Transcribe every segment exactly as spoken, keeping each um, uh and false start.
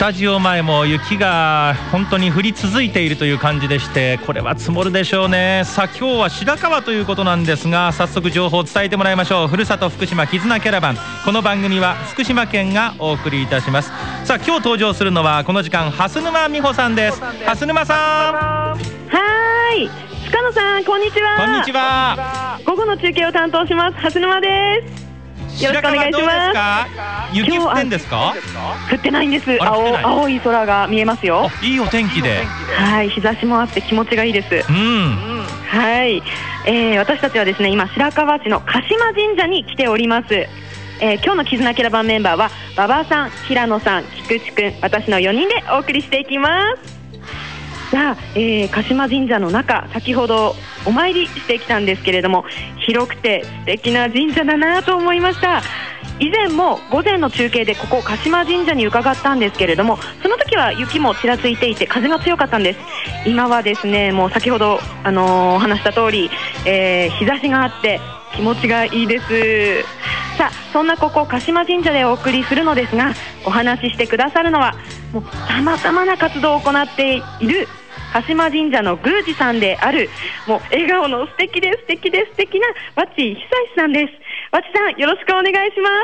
タジオ前も雪が本当に降り続いているという感じでして、これは積もるでしょうね。さあ今日は白川ということなんですが、早速情報を伝えてもらいましょう。ふるさと福島絆キャラバン、この番組は福島県がお送りいたします。さあ今日登場するのはこの時間蓮沼美穂さんです。蓮沼さん。 はーい、塚野さん、こんにちは。 こんにちは。 午後の中継を担当します蓮沼です。よろしくお願いします。 雪降ってんですか？ 降ってないんです。青、青い空が見えますよ。 いいお天気で、 はい、日差しもあって気持ちがいいです。 うん、 はい、えー、私たちはですね、今白川市の鹿島神社に来ております。えー、今日の絆キャラバンメンバーは馬場さん、平野さん、菊池くん、私のよにんでお送りしていきます。さあ、えー、鹿島神社の中、先ほどお参りしてきたんですけれども、広くて素敵な神社だなと思いました。以前も午前の中継でここ鹿島神社に伺ったんですけれども、その時は雪もちらついていて風が強かったんです。今はですね、もう先ほど、あのー、話した通り、えー、日差しがあって気持ちがいいです。さあ、そんなここ鹿島神社でお送りするのですが、お話ししてくださるのはもうさまざまな活動を行っている鹿島神社の宮司さんである、もう笑顔の素敵で素敵で素敵な和知久志さんです。和知さん、よろしくお願いします。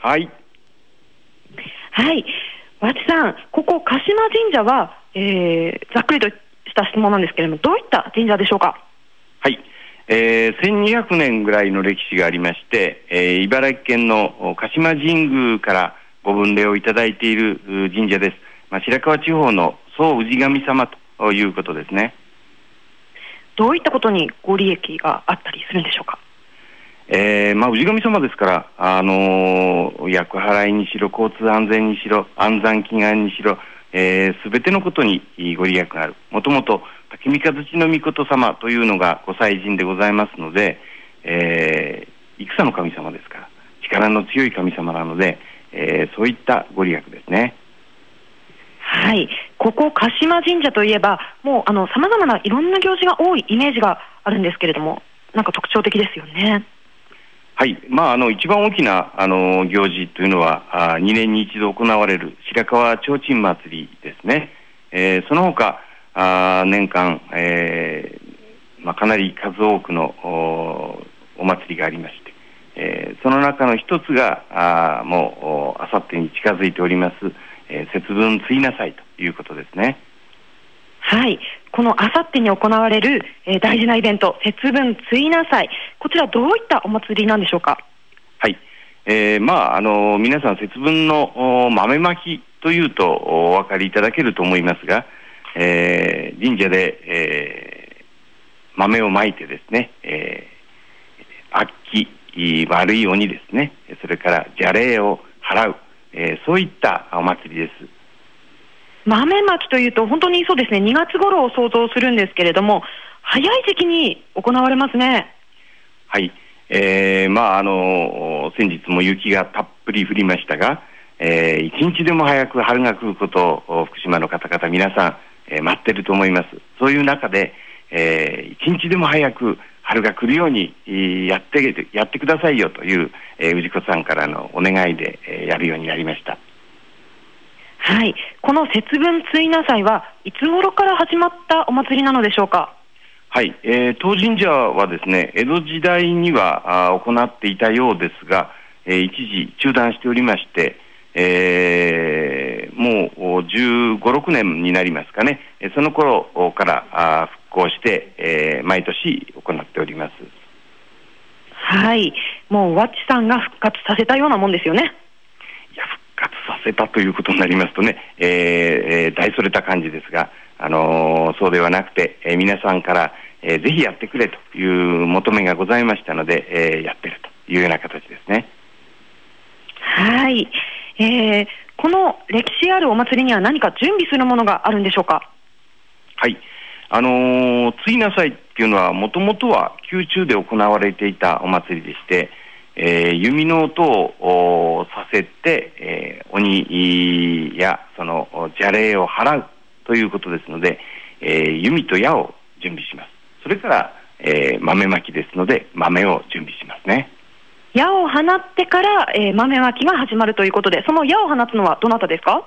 はい。 はい、和知さん、ここ鹿島神社は、えー、ざっくりとした質問なんですけれども、どういった神社でしょうか？ はい、えー、せんにひゃくねんぐらいの歴史がありまして、えー、茨城県の鹿島神宮からご分霊をいただいている神社です。まあ、白川地方の総氏神様ということですね。 どういったことにご利益があったりするんでしょうか？ えーまあ、氏神様ですから、あのー、厄払いにしろ、交通安全にしろ、安産祈願にしろ、えー、全てのことにご利益がある。もともと滝三日月の御事様というのがご祭神でございますので、えー、戦の神様ですから力の強い神様なので、えー、そういったご利益ですね。 はい、ここ鹿島神社といえば、もうあの様々ないろんな行事が多いイメージがあるんですけれども、なんか特徴的ですよね。 はい、まあ、あの一番大きなあの行事というのはあにねんに一度行われる白川提灯祭りですね。えー、その他あ年間、えーまあ、かなり数多くの お, お祭りがありまして、えー、その中の一つがあもうあさってに近づいております、えー、節分追な祭ということですね。 はい、このあさってに行われる、えー、大事なイベント、節分追な祭、こちらどういったお祭りなんでしょうか？ はい、えー、まああの皆さん節分の豆まきというとお分かりいただけると思いますが、えー、神社で、えー、豆をまいてですね、えー、悪鬼悪い鬼ですね、それから邪霊を払う、えー、そういったお祭りです。 豆まきというと本当にそうですね、にがつ頃を想像するんですけれども、早い時期に行われますね。 はい、えー、まああの先日も雪がたっぷり降りましたが、えー、一日でも早く春が来ることを福島の方々皆さん、えー、待っていると思います。そういう中で、えー、一日でも早く春が来るように、えー、やってやってくださいよという、えー、氏子さんからのお願いで、えー、やるようになりました。 はい、この節分追な祭はいつ頃から始まったお祭りなのでしょうか？ はい、えー、当神社はですね、江戸時代にはあ行っていたようですが、えー、一時中断しておりまして、えー、もうじゅうご、ろくねんになりますかね、その頃からあ復興して、えー、毎年行っております。 はい、もう和知さんが復活させたようなもんですよね。 いや、復活させたということになりますとね、えー、大それた感じですが、あのー、そうではなくて、えー、皆さんから、えー、ぜひやってくれという求めがございましたので、えー、やってるというような形ですね。 はい、えー、この歴史あるお祭りには何か準備するものがあるんでしょうか？ はい、あのー、追な祭っていうのはもともとは宮中で行われていたお祭りでして、えー、弓の音をさせて、えー、鬼やその邪霊を払うということですので、えー、弓と矢を準備します。それから、えー、豆まきですので豆を準備しますね。 矢を放ってから、えー、豆まきが始まるということで、その矢を放つのはどなたですか？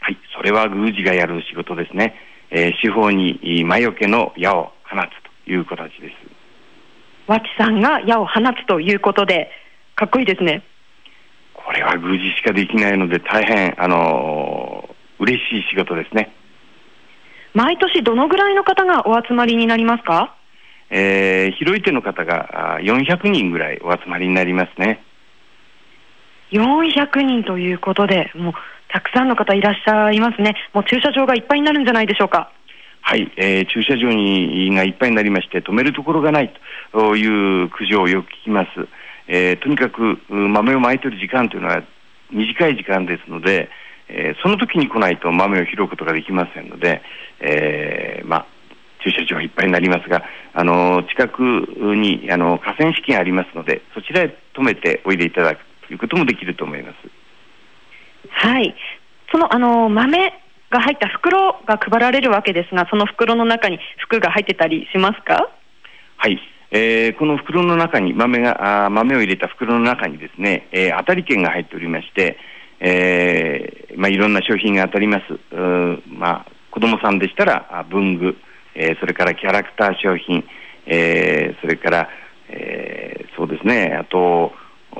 はい、それは宮司がやる仕事ですね。えー、四方に魔除けの矢を放つという形です。 和知さんが矢を放つということで、かっこいいですね。 これは宮司しかできないので、大変、あのー、嬉しい仕事ですね。 毎年どのぐらいの方がお集まりになりますか？ えー、広い手の方がよんひゃくにんぐらいお集まりになりますね。 よんひゃくにんということで、もうたくさんの方いらっしゃいますね。もう駐車場がいっぱいになるんじゃないでしょうか。 はい、えー、駐車場にがいっぱいになりまして、止めるところがないという苦情をよく聞きます。えー、とにかく豆をまいている時間というのは短い時間ですので、えー、その時に来ないと豆を拾うことができませんので、えー、まあ駐車場はいっぱいになりますが、あの近くにあの河川敷がありますので、そちらへ止めておいでいただくということもできると思います。 はい、そのあの豆が入った袋が配られるわけですが、その袋の中に服が入ってたりしますか？ はい、えー、この袋の中に豆があ豆を入れた袋の中にですね、えー、当たり券が入っておりまして、えーまあ、いろんな商品が当たります。う、まあ、子どもさんでしたら文具、えー、それからキャラクター商品、えー、それから、えー、そうですね、あと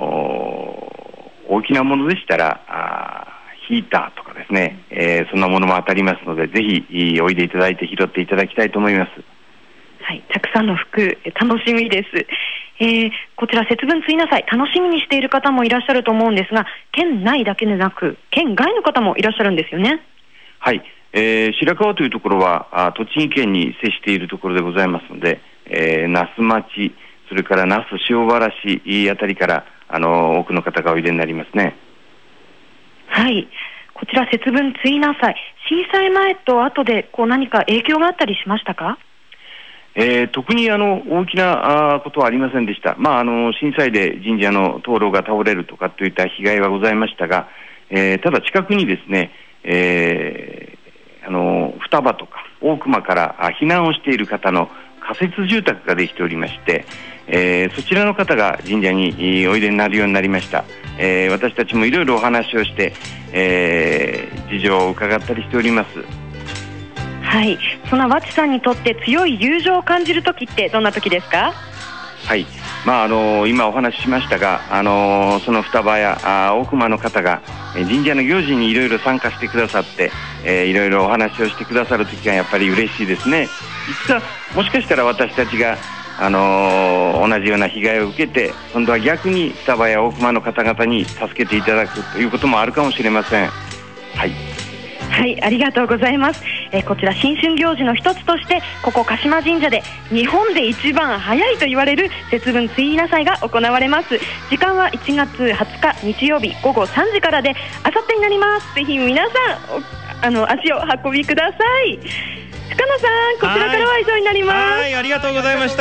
大きなものでしたらあヒーターとかですね、えー、そんなものも当たりますので、ぜひおいでいただいて拾っていただきたいと思います。 はい、たくさんの服楽しみです。えー、こちら節分ついなさい楽しみにしている方もいらっしゃると思うんですが、県内だけでなく県外の方もいらっしゃるんですよね。はい、 えー、白川というところはあ栃木県に接しているところでございますので、えー、那須町、それから那須塩原市あたりからあの多くの方がおいでになりますね。 はい、こちら節分ついなさい、震災前と後でこう何か影響があったりしましたか？ えー、特にあの大きなあことはありませんでした。まあ、あの震災で神社の灯籠が倒れるとかといった被害はございましたが、えー、ただ近くにですね、えー、あの双葉とか大熊から避難をしている方の仮設住宅ができておりまして、えー、そちらの方が神社においでになるようになりました。えー、私たちもいろいろお話をして、えー、事情を伺ったりしております。 はい、その和知さんにとって強い友情を感じるときってどんなときですか？ はい、まああの今お話ししましたが、あのその双葉やあ大熊の方が神社の行事にいろいろ参加してくださって、えー、いろいろお話をしてくださるときがやっぱり嬉しいですね。いつかもしかしたら私たちがあの同じような被害を受けて、今度は逆に双葉や大熊の方々に助けていただくということもあるかもしれません。はい、 はい、ありがとうございます。えー、こちら新春行事の一つとしてここ鹿島神社で日本で一番早いと言われる節分ついな祭が行われます。時間はいちがつはつか日曜日ごごさんじからで、あさってになります。ぜひ皆さんあの足を運びください。深野さん、こちらからは以上になります。 はい、はい、ありがとうございました。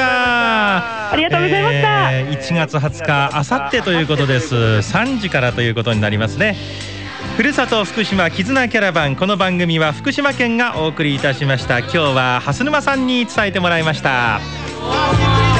ありがとうございました。 えー、いちがつはつかあさってということです。さんじからということになりますね。ふるさと福島絆キャラバン、この番組は福島県がお送りいたしました。今日は蓮沼さんに伝えてもらいました。